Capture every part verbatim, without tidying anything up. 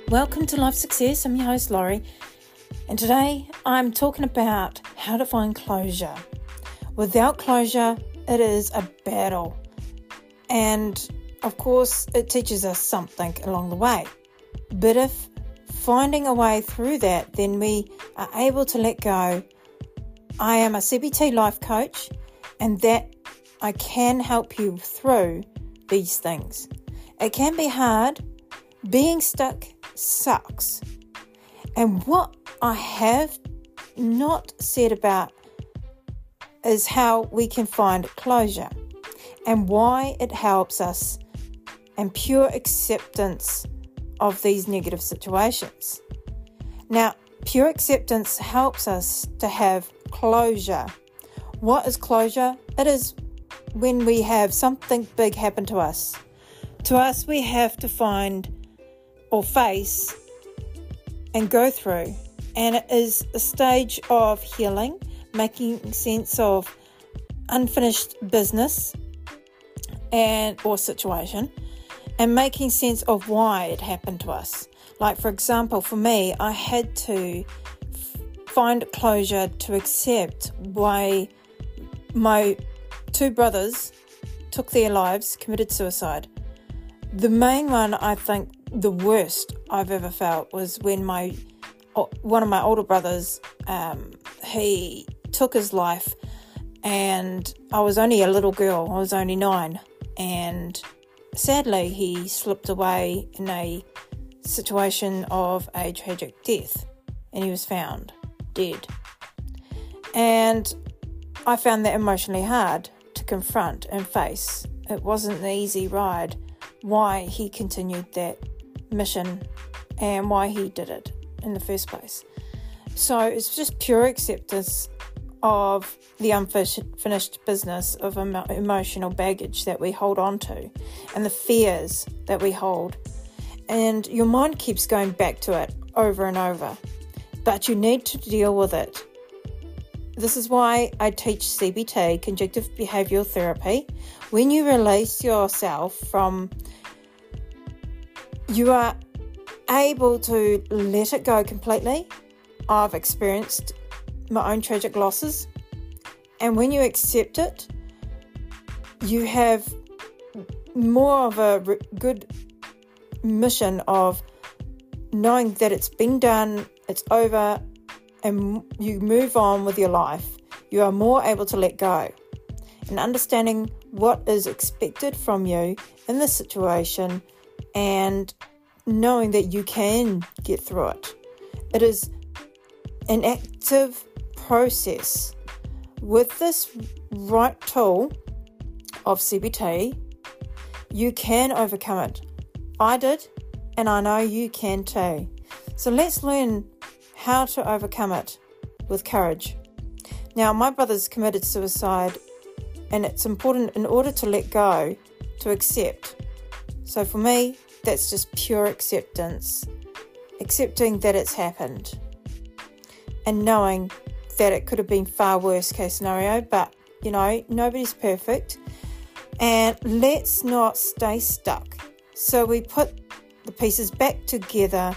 Welcome to Life Success. I'm your host Laurie, and today I'm talking about how to find closure. Without closure, it is a battle, and of course it teaches us something along the way. But if finding a way through that, then we are able to let go. I am a C B T life coach, and that I can help you through these things. It can be hard. Being stuck sucks. And what I have not said about is how we can find closure and why it helps us and pure acceptance of these negative situations. Now, pure acceptance helps us to have closure. What is closure? It is when we have something big happen to us. To us, we have to find or face and go through, and it is a stage of healing, making sense of unfinished business and or situation, and making sense of why it happened to us. Like, for example, for me, I had to f- find closure to accept why my two brothers took their lives, committed suicide. The main one, I think, the worst I've ever felt was when my one of my older brothers, um, he took his life, and I was only a little girl. I was only nine, and sadly he slipped away in a situation of a tragic death, and he was found dead. And I found that emotionally hard to confront and face. It wasn't an easy ride why he continued that mission and why he did it in the first place. So it's just pure acceptance of the unfinished business of emo- emotional baggage that we hold on to and the fears that we hold. And your mind keeps going back to it over and over, but you need to deal with it. This is why I teach C B T, Conjunctive Behavioural Therapy. When you release yourself from, you are able to let it go completely. I've experienced my own tragic losses, and when you accept it, you have more of a re- good mission of knowing that it's been done, it's over, and you move on with your life. You are more able to let go and understanding what is expected from you in this situation, and knowing that you can get through it. It is an active process. With this right tool of C B T, you can overcome it. I did, and I know you can too. So let's learn how to overcome it with courage. Now, my brother's committed suicide, and it's important in order to let go, to accept. So for me, that's just pure acceptance. Accepting that it's happened. And knowing that it could have been far worse case scenario, but, you know, nobody's perfect. And let's not stay stuck. So we put the pieces back together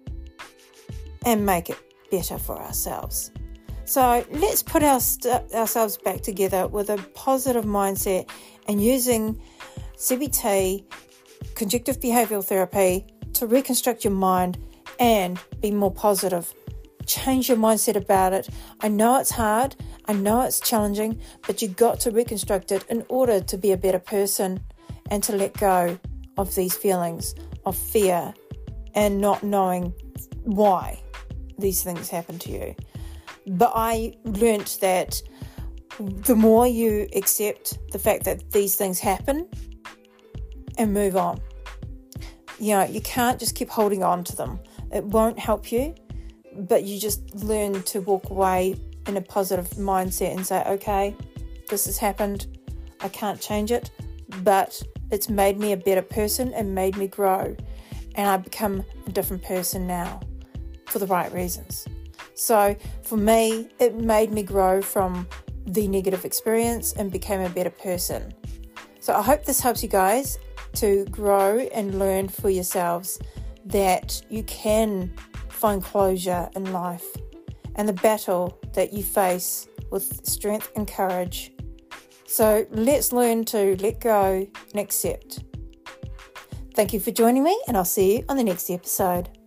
and make it better for ourselves. So let's put our st- ourselves back together with a positive mindset and using C B T, Conjunctive Behavioural Therapy, to reconstruct your mind and be more positive. Change your mindset about it. I know it's hard. I know it's challenging, but you've got to reconstruct it in order to be a better person and to let go of these feelings of fear and not knowing why these things happen to you. But I learnt that the more you accept the fact that these things happen and move on, you know, you can't just keep holding on to them. It won't help you, but you just learn to walk away in a positive mindset and say, okay, this has happened. I can't change it, but it's made me a better person and made me grow. And I become a different person now for the right reasons. So for me, it made me grow from the negative experience and became a better person. So I hope this helps you guys to grow and learn for yourselves that you can find closure in life and the battle that you face with strength and courage. So let's learn to let go and accept. Thank you for joining me, and I'll see you on the next episode.